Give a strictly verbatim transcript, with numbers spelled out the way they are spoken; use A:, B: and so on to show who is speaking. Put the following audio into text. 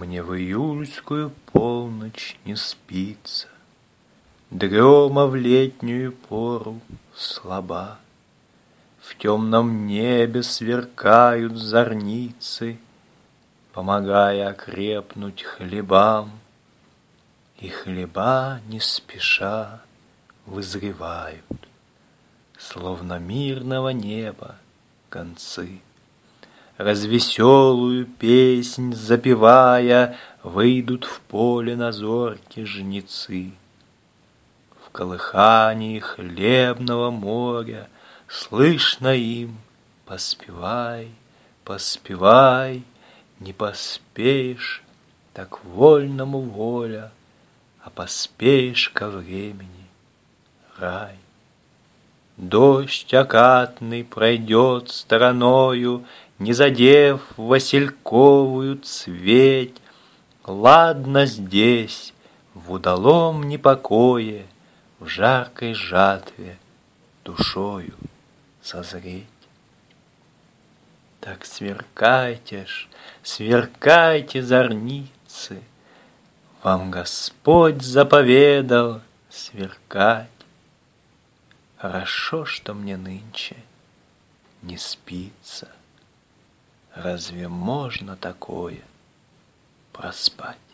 A: Мне в июльскую полночь не спится, Дрема в летнюю пору слаба. В темном небе сверкают зорницы, Помогая окрепнуть хлебам, И хлеба не спеша вызревают, Словно мирного неба концы. Развеселую песнь запевая, Выйдут в поле на зорьке жнецы. В колыхании хлебного моря Слышно им: поспевай, поспевай, Не поспеешь, так вольному воля, А поспеешь ко времени — рай. Дождь окатный пройдет стороною, Не задев васильковую цветь. Ладно здесь, в удалом непокое, В жаркой жатве душою созреть. Так сверкайте ж, сверкайте, зорницы, Вам Господь заповедал сверкать. Хорошо, что мне нынче не спится. Разве можно такое проспать?